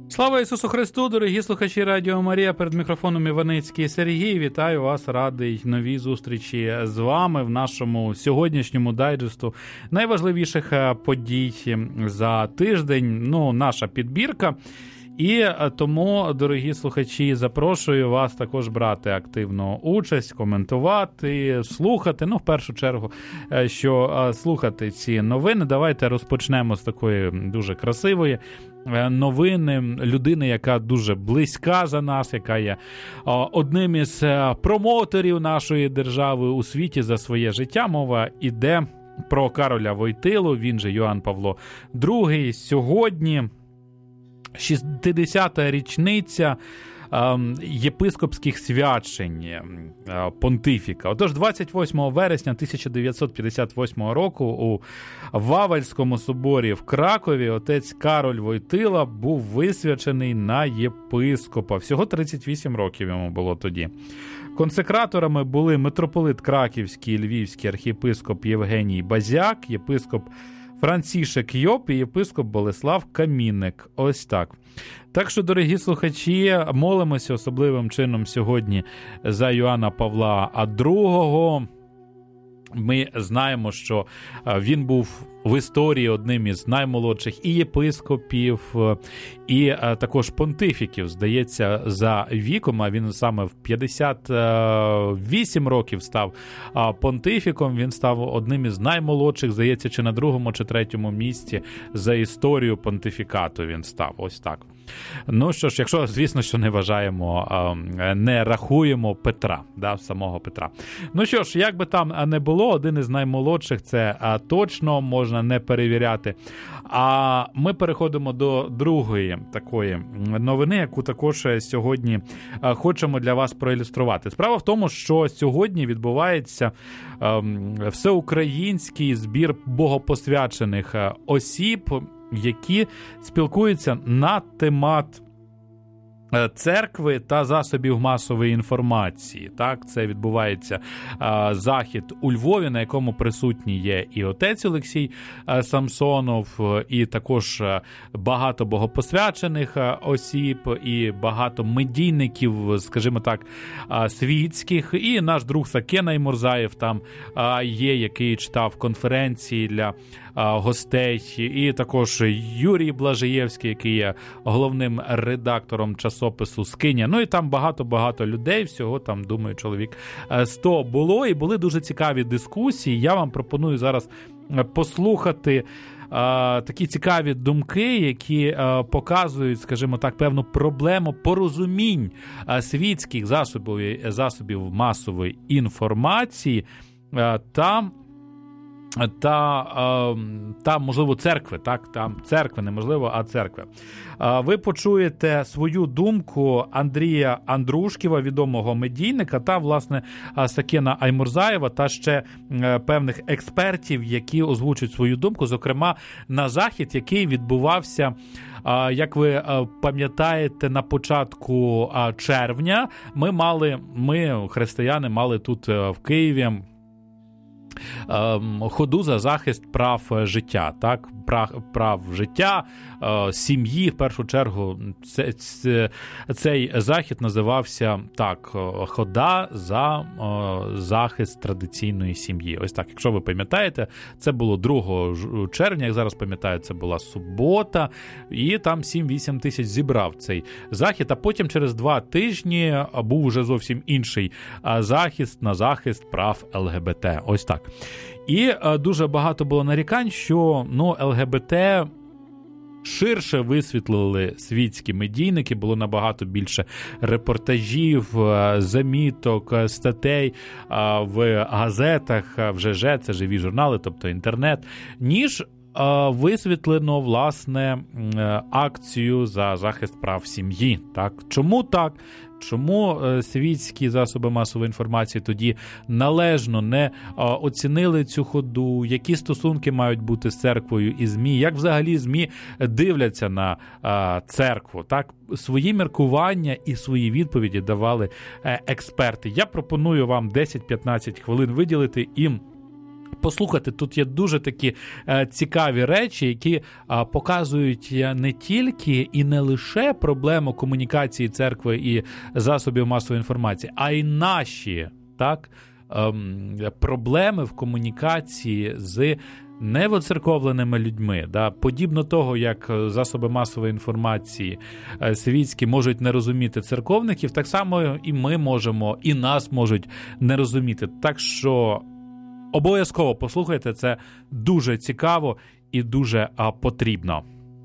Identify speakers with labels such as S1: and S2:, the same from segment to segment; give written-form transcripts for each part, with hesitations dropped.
S1: Слава Ісусу Христу, дорогі слухачі Радіо Марія, перед мікрофоном Іваницький Сергій. Вітаю вас, радий новій зустрічі з вами в нашому сьогоднішньому дайджесту найважливіших подій за тиждень, наша підбірка. І тому, дорогі слухачі, запрошую вас також брати активну участь, коментувати, слухати, в першу чергу, що слухати ці новини. Давайте розпочнемо з такої дуже красивої новини, людини, яка дуже близька за нас, яка є одним із промоутерів нашої держави у світі за своє життя. Мова іде про Кароля Войтилу, він же Йоанн Павло II. Сьогодні 60-та річниця єпископських свячень понтифіка. Отож, 28 вересня 1958 року у Вавельському соборі в Кракові отець Кароль Войтила був висвячений на єпископа. Всього 38 років йому було тоді. Консекраторами були митрополит Краківський і Львівський архієпископ Євгеній Базяк, єпископ Францішек Йоп і єпископ Болеслав Камінник. Ось так. Так що, дорогі слухачі, молимося особливим чином сьогодні за Йоанна Павла II. Ми знаємо, що він був в історії одним із наймолодших і єпископів, і також понтифіків, здається, за віком, а він саме в 58 років став понтифіком, він став одним із наймолодших, здається, чи на другому, чи третьому місці за історію понтифікату він став, ось так. Ну що ж, якщо, звісно, що не вважаємо, не рахуємо Петра, самого Петра. Ну що ж, як би там не було, один із наймолодших, це точно можна не перевіряти. А ми переходимо до другої такої новини, яку також сьогодні хочемо для вас проілюструвати. Справа в тому, що сьогодні відбувається всеукраїнський збір богопосвячених осіб, які спілкуються на темат церкви та засобів масової інформації. Так, це відбувається захід у Львові, на якому присутній є і отець Олексій Самсонов, і також багато богопосвячених осіб, і багато медійників, скажімо так, світських, і наш друг Сакен Аймурзаєв там є, який читав конференції для гостей, і також Юрій Блажаєвський, який є головним редактором часопису «Скиня». Ну і там багато-багато людей, всього там, думаю, чоловік 100 було, і були дуже цікаві дискусії. Я вам пропоную зараз послухати такі цікаві думки, які показують, скажімо так, певну проблему порозумінь світських засобів масової інформації та можливо, церкви, так? Там церкви, неможливо, а церкви. Ви почуєте свою думку Андрія Андрушківа, відомого медійника, та, власне, Сакена Аймурзаєва, та ще певних експертів, які озвучують свою думку, зокрема, на захід, який відбувався, як ви пам'ятаєте, на початку червня. Ми, християни, мали тут в Києві ходу за захист прав життя, так? Прав життя, сім'ї, в першу чергу, цей захід називався так, хода за захист традиційної сім'ї. Ось так, якщо ви пам'ятаєте, це було 2 червня, як зараз пам'ятаю, це була субота, і там 7-8 тисяч зібрав цей захід, а потім через 2 тижні був уже зовсім інший захист прав ЛГБТ. Ось так. І дуже багато було нарікань, що ЛГБТ ширше висвітлили світські медійники, було набагато більше репортажів, заміток, статей в газетах, в ЖЖ, це живі журнали, тобто інтернет, ніж висвітлено, власне, акцію за захист прав сім'ї. Так? Чому так? Чому світські засоби масової інформації тоді належно не оцінили цю ходу? Які стосунки мають бути з церквою і ЗМІ? Як взагалі ЗМІ дивляться на церкву? Так, свої міркування і свої відповіді давали експерти. Я пропоную вам 10-15 хвилин виділити і Послухайте, тут є дуже такі цікаві речі, які показують не тільки і не лише проблему комунікації церкви і засобів масової інформації, а й наші, так, проблеми в комунікації з невоцерковленими людьми. Да? Подібно того, як засоби масової інформації світські можуть не розуміти церковників, так само і ми можемо, і нас можуть не розуміти. Так що обов'язково послухайте, це дуже цікаво і дуже потрібно.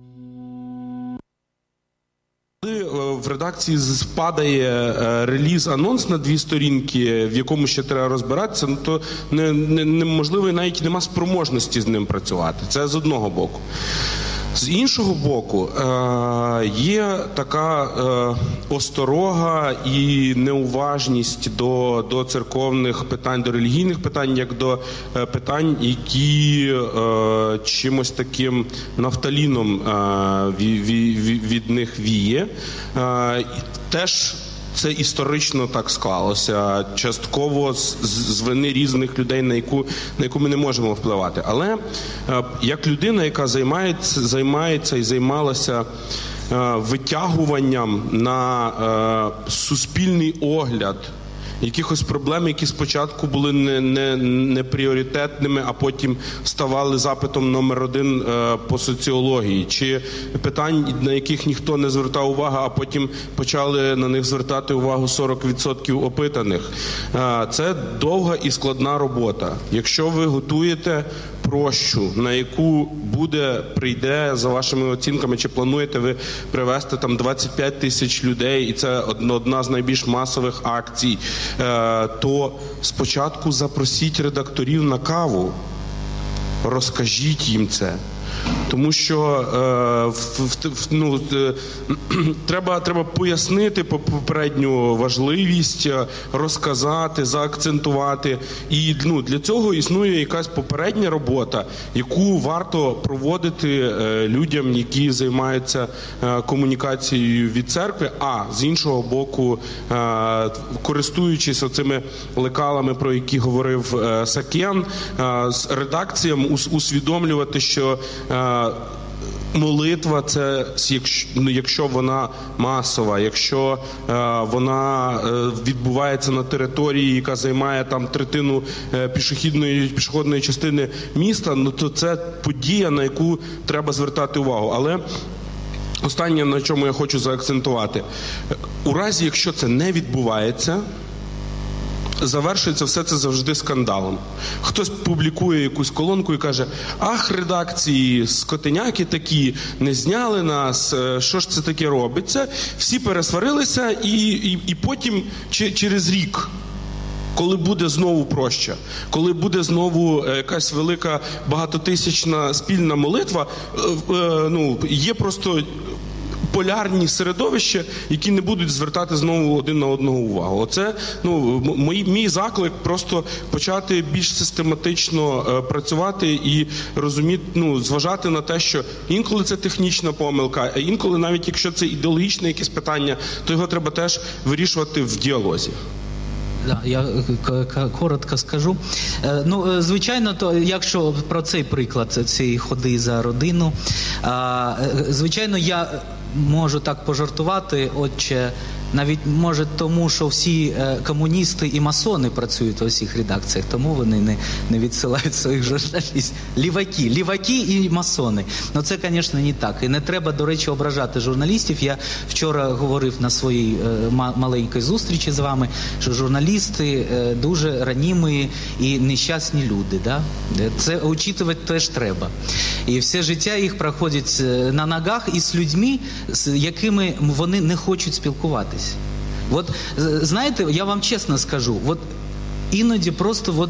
S2: Коли в редакції спадає реліз-анонс на 2 сторінки, в якому ще треба розбиратися, ну, то неможливо, навіть нема спроможності з ним працювати. Це з одного боку. З іншого боку, є така осторога і неуважність до церковних питань, до релігійних питань, як до питань, які чимось таким нафталіном від них віє. Теж це історично так склалося, частково з вини різних людей, на яку ми не можемо впливати. Але як людина, яка займається і займалася витягуванням на суспільний огляд якихось проблем, які спочатку були не пріоритетними, а потім ставали запитом номер 1 по соціології, чи питань, на яких ніхто не звертав увагу, а потім почали на них звертати увагу 40% опитаних. Це довга і складна робота. Якщо ви готуєте прощу, на яку прийде, за вашими оцінками, чи плануєте ви привезти там 25 тисяч людей, і це одна з найбільш масових акцій, то спочатку запросіть редакторів на каву, розкажіть їм це. Тому що треба пояснити попередню важливість, розказати, заакцентувати. І для цього існує якась попередня робота, яку варто проводити людям, які займаються комунікацією від церкви, а з іншого боку, користуючись оцими лекалами, про які говорив Сакен, з редакціям усвідомлювати, що молитва – це, якщо вона масова, якщо вона відбувається на території, яка займає там третину пішохідної частини міста, то це подія, на яку треба звертати увагу. Але останнє, на чому я хочу заакцентувати. У разі, якщо це не відбувається, завершується все це завжди скандалом. Хтось публікує якусь колонку і каже: ах, редакції скотиняки такі, не зняли нас, що ж це таке робиться? Всі пересварилися і потім через рік, коли буде знову проща, коли буде знову якась велика багатотисячна спільна молитва, є просто полярні середовища, які не будуть звертати знову один на одного увагу. Оце, мій заклик просто почати більш систематично працювати і розуміти, зважати на те, що інколи це технічна помилка, а інколи навіть якщо це ідеологічне якесь питання, то його треба теж вирішувати в діалозі.
S3: Да, я коротко скажу. Звичайно, то якщо про цей приклад цієї ходи за родину, звичайно, я можу так пожартувати, отче, навіть може тому, що всі комуністи і масони працюють у всіх редакціях, тому вони не відсилають своїх журналістів. Ліваки і масони. Це, звісно, не так. І не треба, до речі, ображати журналістів. Я вчора говорив на своїй маленькій зустрічі з вами, що журналісти дуже ранімі і нещасні люди. Да? Це учитувати теж треба. І все життя їх проходить на ногах і з людьми, з якими вони не хочуть спілкуватися. От, знаєте, я вам чесно скажу, от іноді просто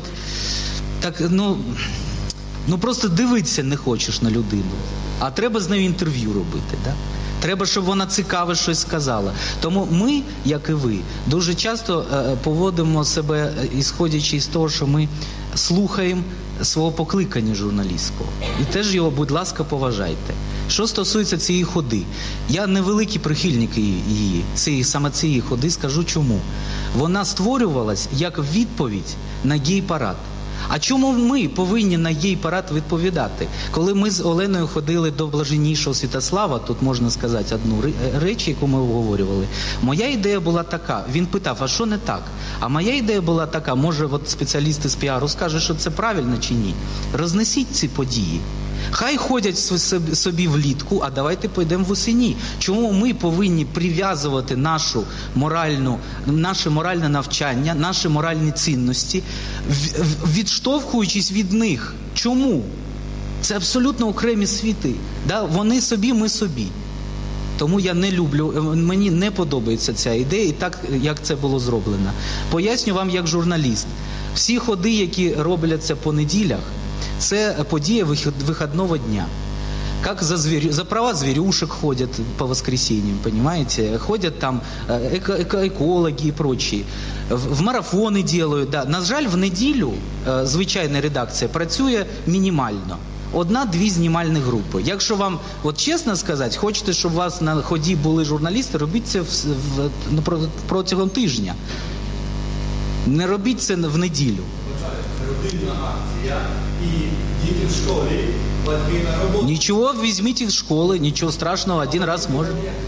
S3: просто дивитися не хочеш на людину, а треба з нею інтерв'ю робити, да? Треба, щоб вона цікаве щось сказала. Тому ми, як і ви, дуже часто поводимо себе, ісходячи з того, що ми слухаємо свого покликання журналістського. І теж його, будь ласка, поважайте. Що стосується цієї ходи, я невеликий прихильник її, саме цієї ходи, скажу чому. Вона створювалась як відповідь на гей-парад. А чому ми повинні на їй парад відповідати? Коли ми з Оленою ходили до блаженнішого Святослава, тут можна сказати одну річ, яку ми обговорювали. Моя ідея була така, він питав, а що не так? А моя ідея була така, може от спеціалісти з піару скажуть, що це правильно чи ні. Рознесіть ці події. Хай ходять собі влітку, а давайте підемо восені. Чому ми повинні прив'язувати наше моральне навчання, наші моральні цінності, відштовхуючись від них? Чому? Це абсолютно окремі світи. Да? Вони собі, ми собі. Тому я не люблю, мені не подобається ця ідея і так, як це було зроблено. Поясню вам як журналіст. Всі ходи, які робляться по неділях, це подія вихідного дня. Как за права зверюшек ходят по воскресеньям, понимаете? Ходят там экологи и прочие. В марафони делают, да. На жаль, в неділю звичайна редакція працює мінімально. 1-2 знімальні групи. Якщо вам, от чесно сказати, хочете, щоб у вас на ході були журналісти, робіть це протягом тижня. Не робіть це в неділю.
S4: Родинна акція і діти в школі, батьки на роботу.
S3: Нічого, візьміть їх з школи, нічого страшного, один раз може.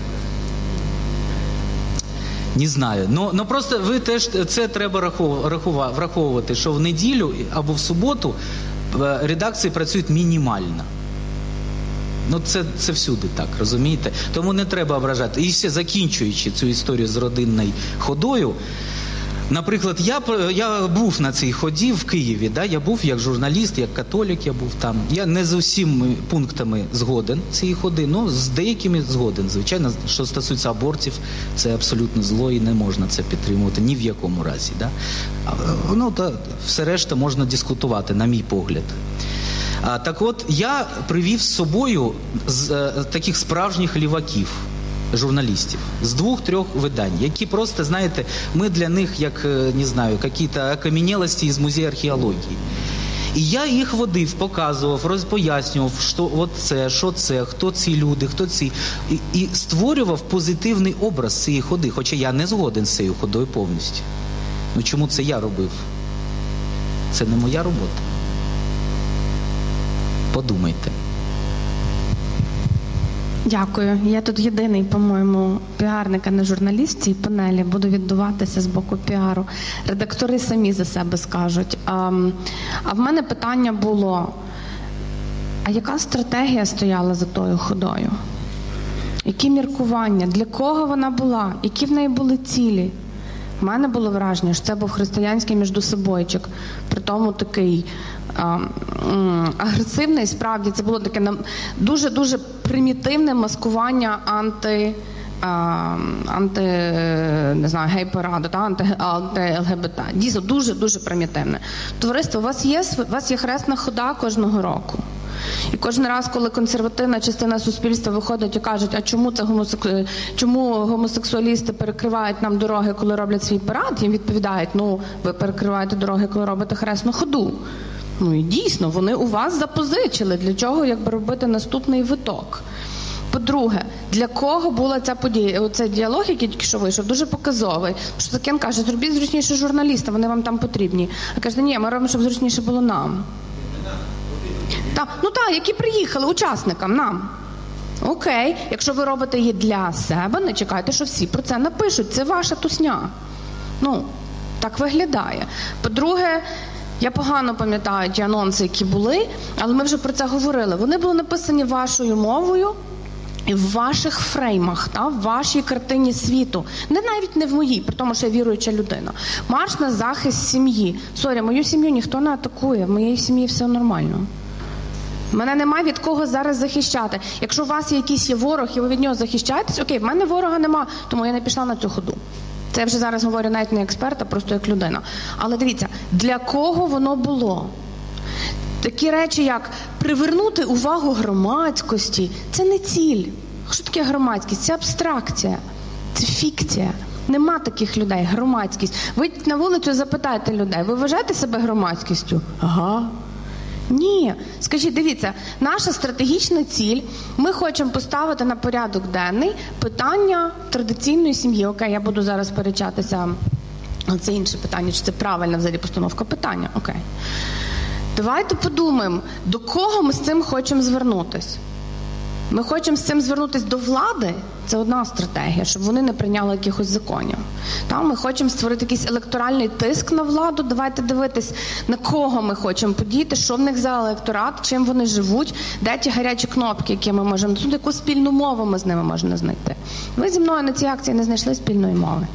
S3: Не знаю. Ну просто ви теж це треба враховувати, що в неділю або в суботу редакції працюють мінімально. Ну це всюди так, розумієте? Тому не треба ображати. І все, закінчуючи цю історію з родинною ходою, наприклад, я був на цій ході в Києві, да? Я був як журналіст, як католік я був там. Я не з усіма пунктами згоден цієї ходи, але з деякими згоден. Звичайно, що стосується абортів, це абсолютно зло і не можна це підтримувати ні в якому разі. Да? Ну, все решта можна дискутувати, на мій погляд. Так от, я привів з собою таких справжніх ліваків, журналістів з 2-3 видань, які просто, знаєте, ми для них, як, не знаю, якісь окам'янілості із музею археології. І я їх водив, показував, пояснював, що це, хто ці люди, хто ці. І створював позитивний образ цієї ходи, хоча я не згоден з цією ходою повністю. Ну чому це я робив? Це не моя робота. Подумайте.
S5: Дякую. Я тут єдиний, по-моєму, піарник, а не журналіст в цій панелі. Буду віддуватися з боку піару. Редактори самі за себе скажуть. А в мене питання було, а яка стратегія стояла за тою ходою? Які міркування? Для кого вона була? Які в неї були цілі? У мене було враження, що це був християнський міждособойчик. При тому такий агресивний, справді, це було таке дуже-дуже примітивне маскування не знаю, гей-параду, анти-ЛГБТ. Дійсно, дуже-дуже примітивне. Товариство, у вас є хресна хода кожного року. І кожен раз, коли консервативна частина суспільства виходить і кажуть, а чому гомосексуалісти перекривають нам дороги, коли роблять свій парад, їм відповідають, ну, ви перекриваєте дороги, коли робите хресну ходу. Ну і дійсно, вони у вас запозичили, для чого, якби робити наступний виток. По-друге, для кого була ця подія? Оцей діалог, який тільки що вийшов, дуже показовий. Що Сакен каже, зробіть зручніше журналістам, вони вам там потрібні. А каже, ні, ми робимо, щоб зручніше було нам. Які приїхали, учасникам, нам. Окей, якщо ви робите її для себе, не чекайте, що всі про це напишуть. Це ваша тусня. Ну, так виглядає. По-друге, я погано пам'ятаю ті анонси, які були, але ми вже про це говорили. Вони були написані вашою мовою і в ваших фреймах, в вашій картині світу. Навіть не в моїй, при тому, що я віруюча людина. Марш на захист сім'ї. Сорі, мою сім'ю ніхто не атакує, в моїй сім'ї все нормально. Мене немає від кого зараз захищати. Якщо у вас якийсь є ворог і ви від нього захищаєтесь, окей, в мене ворога нема, тому я не пішла на цю ходу. Це я вже зараз говорю навіть не експерт, а просто як людина. Але дивіться, для кого воно було? Такі речі, як привернути увагу громадськості, це не ціль. Що таке громадськість? Це абстракція, це фікція. Нема таких людей, громадськість. Ви на вулицю запитаєте людей, ви вважаєте себе громадськістю? Ага. Ні. Скажіть, дивіться, наша стратегічна ціль, ми хочемо поставити на порядок денний питання традиційної сім'ї. Окей, я буду зараз сперечатися Але це інше питання, чи це правильна взагалі постановка питання. Окей. Давайте подумаємо, до кого ми з цим хочемо звернутися. Ми хочемо з цим звернутися до влади, це одна стратегія, щоб вони не прийняли якихось законів. Там ми хочемо створити якийсь електоральний тиск на владу, давайте дивитись, на кого ми хочемо подіяти, що в них за електорат, чим вони живуть, де ті гарячі кнопки, які ми можемо дотягнути, яку спільну мову ми з ними можемо знайти. Ви зі мною на цій акції не знайшли спільної мови.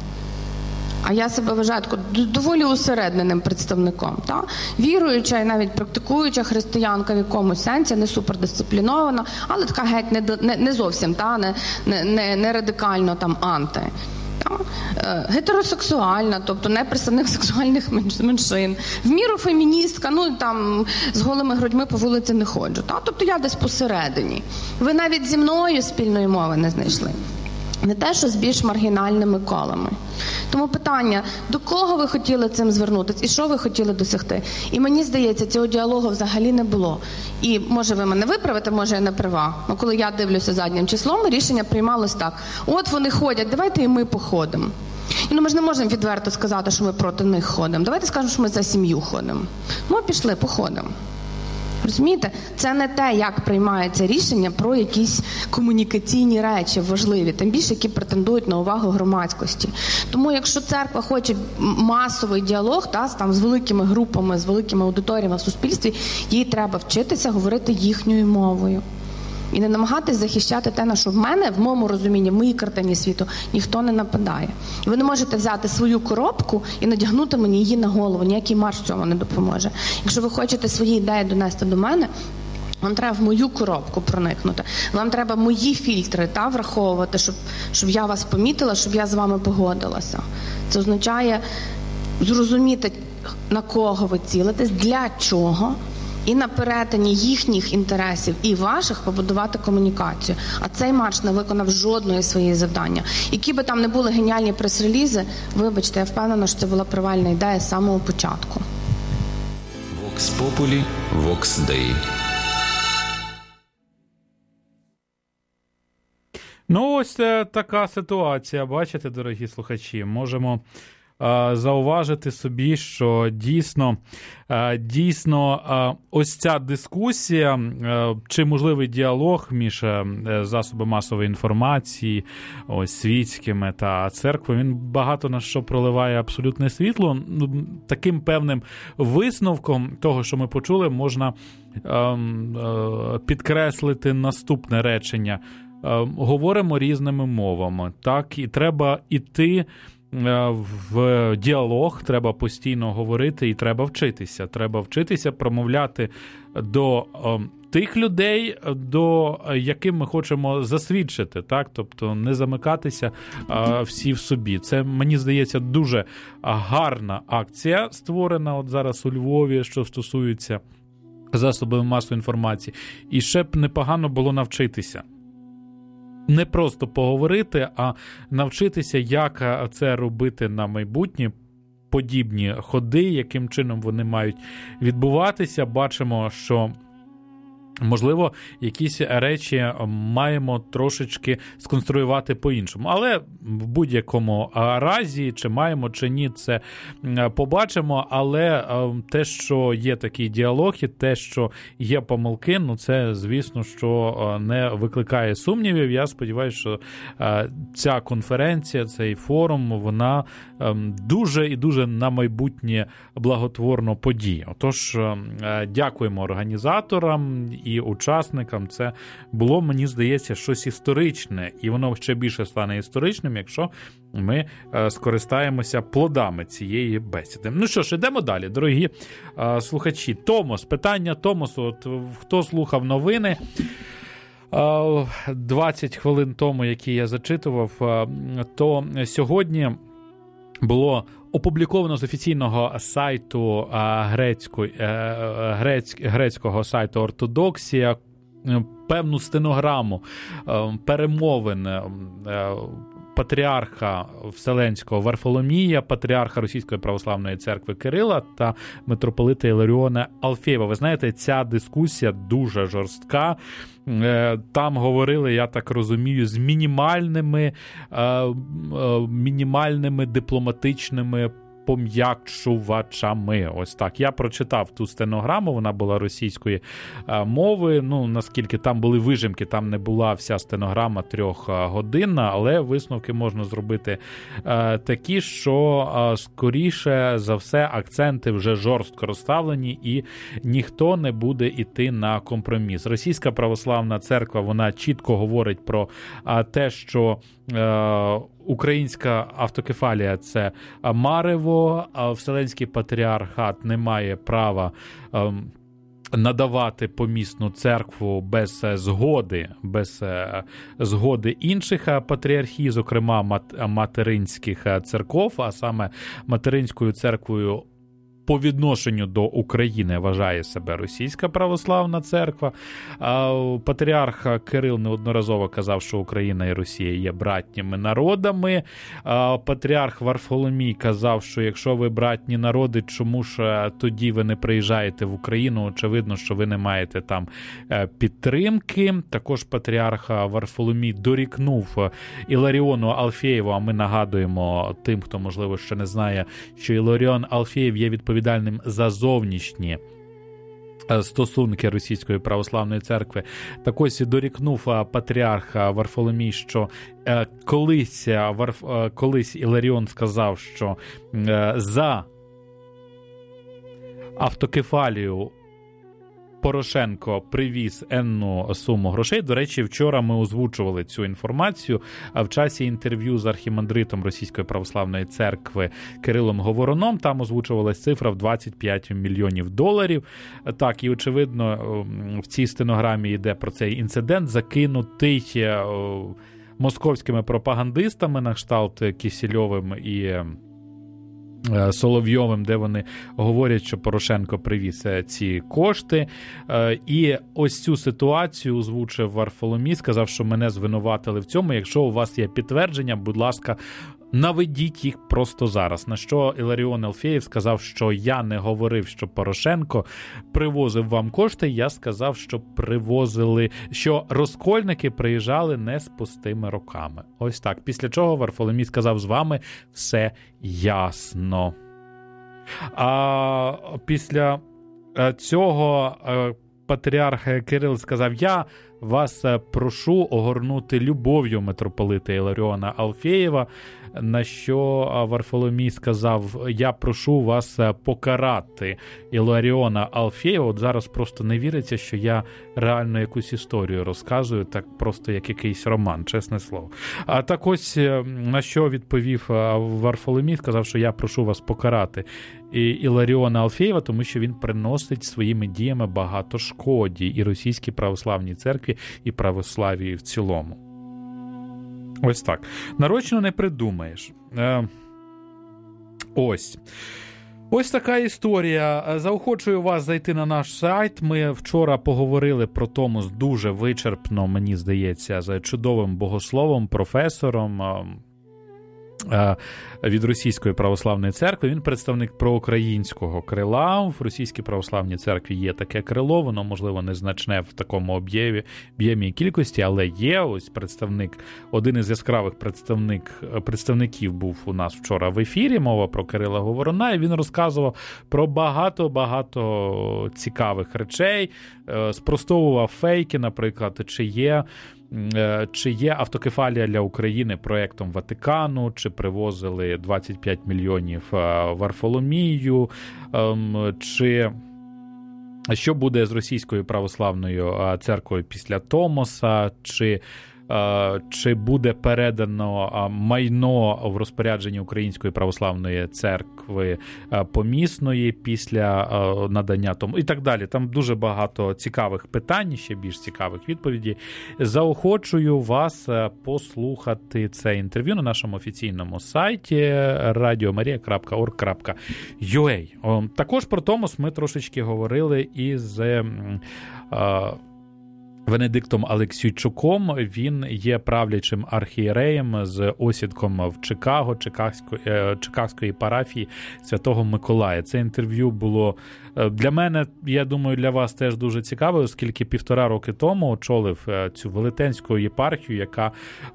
S5: А я себе вважаю доволі усередненим представником. Та? Віруюча і навіть практикуюча християнка в якомусь сенсі, не супердисциплінована, але така геть не зовсім, та? Не радикально там анти. Та? Гетеросексуальна, тобто не представник сексуальних меншин. В міру феміністка, ну там з голими грудьми по вулиці не ходжу. Та? Тобто я десь посередині. Ви навіть зі мною спільної мови не знайшли. Не те, що з більш маргінальними колами. Тому питання, до кого ви хотіли цим звернутися і що ви хотіли досягти? І мені здається, цього діалогу взагалі не було. І може ви мене виправите, може я не права. Но коли я дивлюся заднім числом, рішення приймалось так. От вони ходять, давайте і ми походимо. І ми ж не можемо відверто сказати, що ми проти них ходимо. Давайте скажемо, що ми за сім'ю ходимо. Ну, пішли, походимо. Розумієте? Це не те, як приймається рішення про якісь комунікаційні речі важливі, тим більше, які претендують на увагу громадськості. Тому якщо церква хоче масовий діалог там, з великими групами, з великими аудиторіями в суспільстві, їй треба вчитися говорити їхньою мовою. І не намагатись захищати те, на що в мене, в моєму розумінні, в моїй картині світу, ніхто не нападає. І ви не можете взяти свою коробку і надягнути мені її на голову. Ніякий марш цьому не допоможе. Якщо ви хочете свої ідеї донести до мене, вам треба в мою коробку проникнути. Вам треба мої фільтри враховувати, щоб я вас помітила, щоб я з вами погодилася. Це означає зрозуміти, на кого ви цілитесь, для чого, і на перетині їхніх інтересів і ваших побудувати комунікацію. А цей марш не виконав жодної своєї завдання. Які би там не були геніальні прес-релізи, вибачте, я впевнена, що це була провальна ідея з самого початку.
S6: Vox Populi, Vox Dei.
S1: Ну, ось така ситуація, бачите, дорогі слухачі. Можемо зауважити собі, що дійсно ось ця дискусія, чи можливий діалог між засобами масової інформації, ось світськими та церквою, він багато на що проливає абсолютне світло. Таким певним висновком того, що ми почули, можна підкреслити наступне речення. Говоримо різними мовами, так, і треба іти в діалог, треба постійно говорити і треба вчитися. Треба вчитися промовляти до тих людей, до яким ми хочемо засвідчити, так? Тобто не замикатися всі в собі. Це, мені здається, дуже гарна акція створена от зараз у Львові, що стосується засобів масової інформації. І ще б непогано було навчитися. Не просто поговорити, а навчитися, як це робити на майбутнє, подібні ходи, яким чином вони мають відбуватися. Бачимо, що, можливо, якісь речі маємо трошечки сконструювати по-іншому. Але в будь-якому разі, чи маємо, чи ні, це побачимо. Але те, що є такий діалог, і те, що є помилки, ну це, звісно, що не викликає сумнівів. Я сподіваюся, що ця конференція, цей форум, вона дуже і дуже на майбутнє благотворно подіє. Отож, дякуємо організаторам і учасникам. Це було, мені здається, щось історичне, і воно ще більше стане історичним, якщо ми скористаємося плодами цієї бесіди. Ну що ж, йдемо далі, дорогі слухачі. Томос, питання Томосу. От, хто слухав новини 20 хвилин тому, які я зачитував, то сьогодні було опубліковано з офіційного сайту грецького сайту Ортодоксія певну стенограму перемовин патріарха Вселенського Варфоломія, патріарха Російської православної церкви Кирила та митрополита Іларіона Алфєєва. Ви знаєте, ця дискусія дуже жорстка. Там говорили, я так розумію, з мінімальними дипломатичними пом'якшувачами. Ось так. Я прочитав ту стенограму, вона була російської мови. Ну, наскільки там були вижимки, там не була вся стенограма 3-годинна, але висновки можна зробити такі, що скоріше за все акценти вже жорстко розставлені і ніхто не буде йти на компроміс. Російська православна церква, вона чітко говорить про те, що українська автокефалія – це марево, а Вселенський патріархат не має права надавати помісну церкву без згоди інших патріархій, зокрема материнських церков, а саме материнською церквою по відношенню до України вважає себе Російська православна церква. Патріарх Кирил неодноразово казав, що Україна і Росія є братніми народами. Патріарх Варфоломій казав, що якщо ви братні народи, чому ж тоді ви не приїжджаєте в Україну? Очевидно, що ви не маєте там підтримки. Також патріарх Варфоломій дорікнув Іларіону Алфєєву, а ми нагадуємо тим, хто, можливо, ще не знає, що Іларіон Алфєєв є відповідальним за зовнішні стосунки Російської православної церкви. Так ось і дорікнув патріарх Варфоломій, що колись Іларіон сказав, що за автокефалію Порошенко привіз енну суму грошей. До речі, вчора ми озвучували цю інформацію в часі інтерв'ю з архімандритом Російської православної церкви Кирилом Говоруном. Там озвучувалась цифра в $25 мільйонів. Так, і очевидно, в цій стенограмі йде про цей інцидент, закинутий московськими пропагандистами на кшталт Кісельовим і Соловйовим, де вони говорять, що Порошенко привіз ці кошти. І ось цю ситуацію озвучив Варфоломій, сказав, що мене звинуватили в цьому. Якщо у вас є підтвердження, будь ласка, наведіть їх просто зараз. На що Іларіон Алфєєв сказав, що я не говорив, що Порошенко привозив вам кошти, я сказав, що розкольники приїжджали не з пустими руками. Ось так. Після чого Варфоломій сказав, з вами все ясно. А після цього патріарх Кирил сказав, я вас прошу огорнути любов'ю митрополита Іларіона Алфєєва, на що Варфоломій сказав, я прошу вас покарати Іларіона Алфєєва. От зараз просто не віриться, що я реально якусь історію розказую, так просто як якийсь роман, чесне слово. А так ось, на що відповів Варфоломій, сказав, що я прошу вас покарати Іларіона Алфєєва, тому що він приносить своїми діями багато шкоді і Російській православній церкві, і православії в цілому. Ось так. Нарочно не придумаєш. Ось така історія. Заохочую вас зайти на наш сайт. Ми вчора поговорили про Томос дуже вичерпно, мені здається, з чудовим богословом, професором від Російської православної церкви. Він представник проукраїнського крила. В Російській православній церкві є таке крило, воно, можливо, незначне в такому об'ємі і кількості, але є ось представник, один із яскравих представників був у нас вчора в ефірі, мова про Кирила Говоруна, і він розказував про багато цікавих речей, спростовував фейки, наприклад, чи є автокефалія для України проєктом Ватикану, чи привозили 25 мільйонів Варфоломію, чи що буде з Російською православною церквою після Томоса, чи буде передано майно в розпорядженні Української православної церкви помісної після надання тому і так далі. Там дуже багато цікавих питань, ще більш цікавих відповідей. Заохочую вас послухати це інтерв'ю на нашому офіційному сайті radiomaria.org.ua. Також про Томос ми трошечки говорили із Венедиктом Алексійчуком. Він є правлячим архієреєм з осідком в Чикаго, Чикагської парафії Святого Миколая. Це інтерв'ю було для мене, я думаю, для вас теж дуже цікаве, оскільки 1,5 роки тому очолив цю велетенську єпархію, яка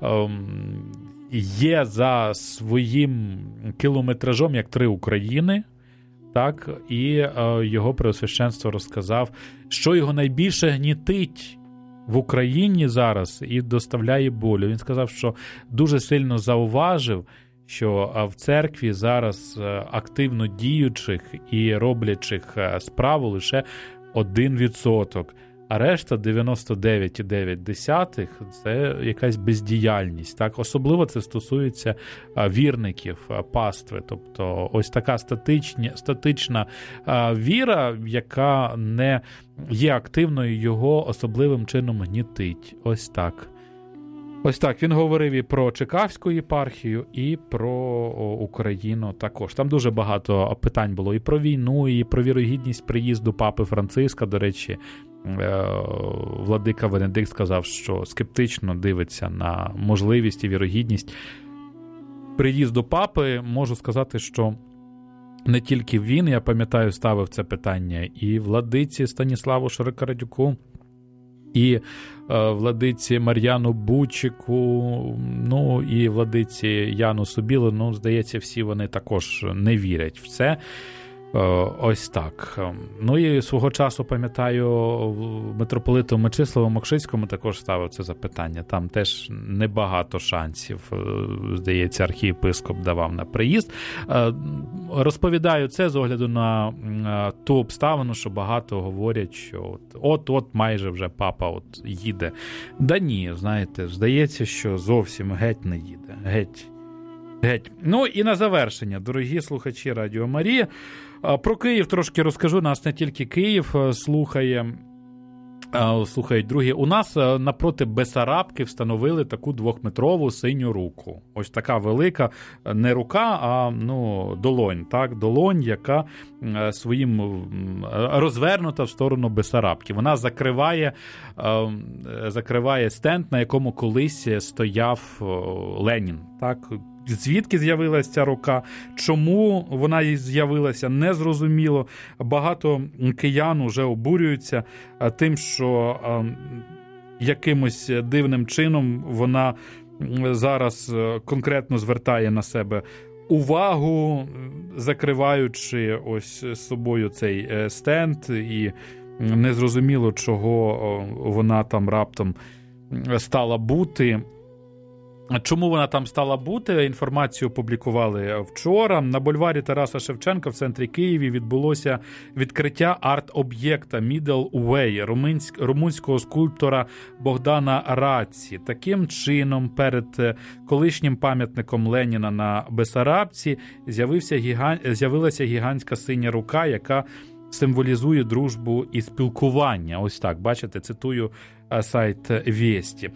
S1: є за своїм кілометражом як 3 України. Так, і його преосвященство розказав, що його найбільше гнітить в Україні зараз і доставляє болю. Він сказав, що дуже сильно зауважив, що в церкві зараз активно діючих і роблячих справу лише 1%, а решта 99,9% – це якась бездіяльність. Так? Особливо це стосується вірників пастви. Тобто ось така статична віра, яка не є активною, його особливим чином гнітить. Ось так. Ось так, він говорив і про Чикагську єпархію, і про Україну також. Там дуже багато питань було і про війну, і про вірогідність приїзду папи Франциска. До речі, владика Венедикт сказав, що скептично дивиться на можливість і вірогідність приїзду папи. Можу сказати, що не тільки він, я пам'ятаю, ставив це питання і владиці Станіславу Широкорадюку, і владиці Мар'яну Бучику, ну і владиці Яну Собілу. Ну, здається, всі вони також не вірять в це. Ось так. Ну і свого часу, пам'ятаю, митрополиту Мечиславу Мокшицькому також ставив це запитання. Там теж небагато шансів, здається, архієпископ давав на приїзд. Розповідаю це з огляду на ту обставину, що багато говорять, що от майже вже папа їде. Да ні, знаєте, здається, що зовсім геть не їде. Геть. Ну і на завершення, дорогі слухачі Радіо Марія, про Київ трошки розкажу. Нас не тільки Київ слухають другі. У нас напроти Бесарабки встановили таку 2-метрову синю руку. Ось така велика, не рука, а долонь. Так? Долонь, яка своїм розвернута в сторону Бесарабки. Вона закриває стенд, на якому колись стояв Ленін. Так? Звідки з'явилася ця рука, чому вона з'явилася, незрозуміло. Багато киян вже обурюються тим, що якимось дивним чином вона зараз конкретно звертає на себе увагу, закриваючи ось з собою цей стенд, і незрозуміло, чого вона там раптом стала бути. Чому вона там стала бути? Інформацію опублікували вчора. На бульварі Тараса Шевченка в центрі Києві відбулося відкриття арт-об'єкта Middle Way румунського скульптора Богдана Раці. Таким чином, перед колишнім пам'ятником Леніна на Бесарабці з'явилася гігантська синя рука, яка символізує дружбу і спілкування. Ось так, бачите, цитую сайт Вєсті.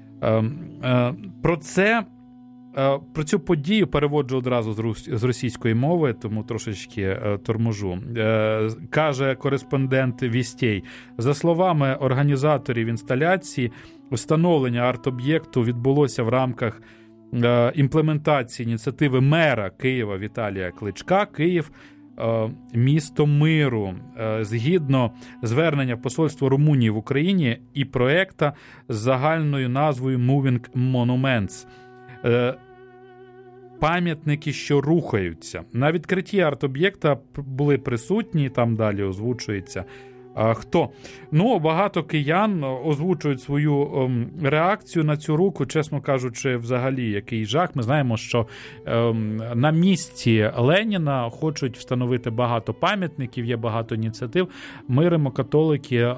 S1: Про цю подію переводжу одразу з російської мови, тому трошечки торможу. Каже кореспондент Вістей: за словами організаторів інсталяції, встановлення арт-об'єкту відбулося в рамках імплементації ініціативи мера Києва Віталія Кличка «Київ – місто миру», згідно звернення Посольства Румунії в Україні і проекта з загальною назвою Moving Monuments. Пам'ятники, що рухаються. На відкритті арт-об'єкта були присутні, там далі озвучується хто. Багато киян озвучують свою реакцію на цю руку, чесно кажучи, взагалі, який жах. Ми знаємо, що на місці Леніна хочуть встановити багато пам'ятників, є багато ініціатив. Ми, римокатолики,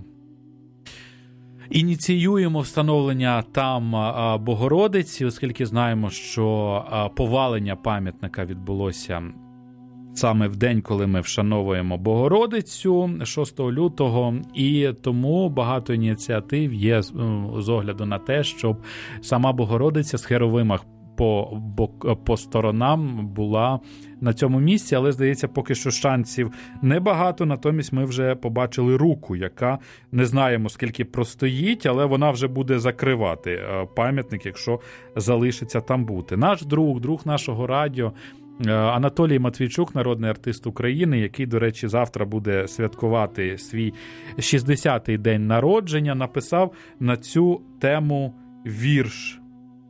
S1: ініціюємо встановлення там Богородиці, оскільки знаємо, що повалення пам'ятника відбулося саме в день, коли ми вшановуємо Богородицю 6 лютого, і тому багато ініціатив є з огляду на те, щоб сама Богородиця з херовимах по сторонам була на цьому місці, але, здається, поки що шансів небагато, натомість ми вже побачили руку, яка, не знаємо, скільки простоїть, але вона вже буде закривати пам'ятник, якщо залишиться там бути. Наш друг нашого радіо, Анатолій Матвійчук, народний артист України, який, до речі, завтра буде святкувати свій 60-й день народження, написав на цю тему вірш.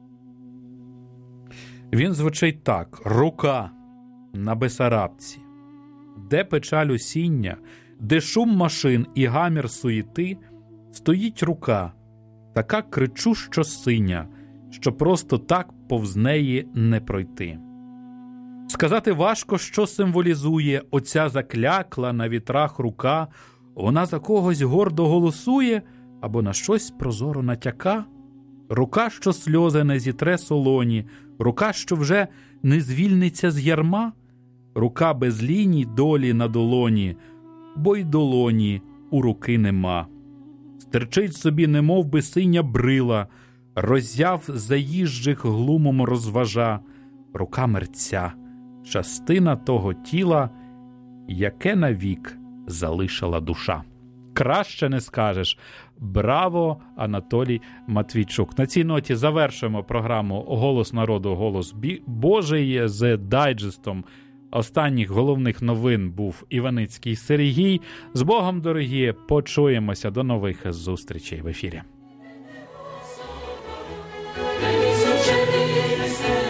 S1: Він звучить так: «Рука на Бесарабці, де печаль осіння, де шум машин і гамір суєти, стоїть рука, така кричущо синя, що просто так повз неї не пройти. Сказати важко, що символізує оця заклякла на вітрах рука, вона за когось гордо голосує або на щось прозоро натяка. Рука, що сльози не зітре солоні, рука, що вже не звільниться з ярма, рука без ліній долі на долоні, бо й долоні у руки нема. Стерчить собі немов би синя брила, роззяв заїжджих глумом розважа, рука мерця, частина того тіла, яке навік залишила душа». Краще не скажеш. Браво, Анатолій Матвійчук. На цій ноті завершуємо програму «Голос народу, голос Божий» з дайджестом останніх головних новин був Іваницький Сергій. З Богом, дорогі, почуємося. До нових зустрічей в ефірі.